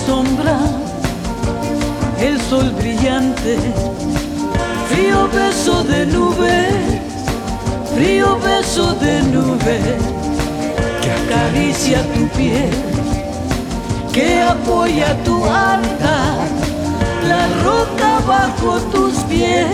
sombra, el sol brillante, frío beso de nube, frío beso de nube, que acaricia tu piel, que apoya tu altar, la roca bajo tus pies.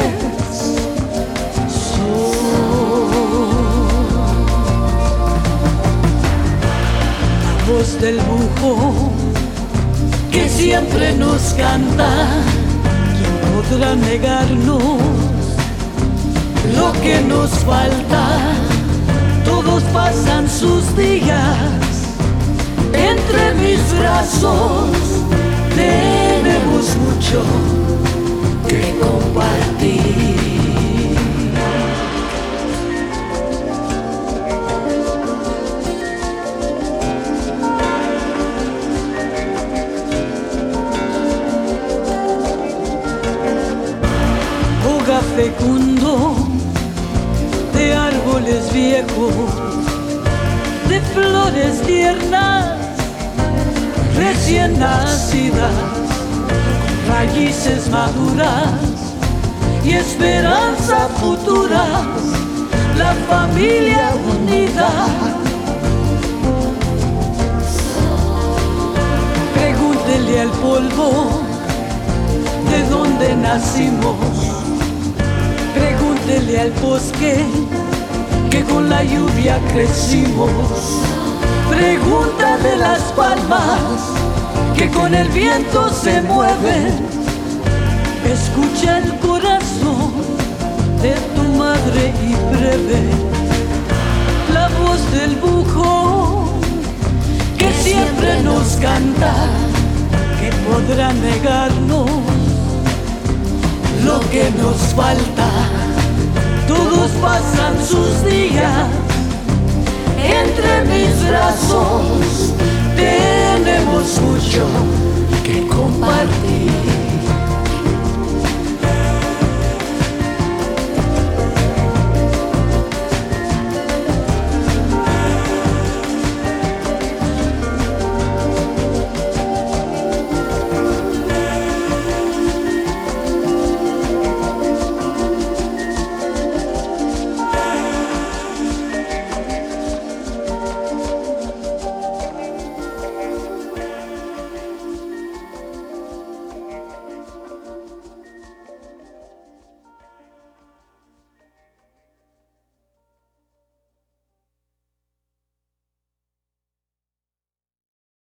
La voz del búho que siempre nos canta, ¿quién podrá negarnos lo que nos falta? Todos pasan sus días entre mis brazos, tenemos mucho que compartir. Hogar fecundo de árboles viejos, de flores tiernas, recién nacidas, raíces maduras y esperanza futura, la familia unida. Pregúntele al polvo de dónde nacimos, pregúntele al bosque que con la lluvia crecimos, pregúntale las palmas que con el viento se mueven, escucha el corazón de tu madre y breve la voz del búho que siempre nos canta, que podrá negarnos lo que nos falta. Todos pasan sus días entre mis brazos, tenemos mucho que compartir.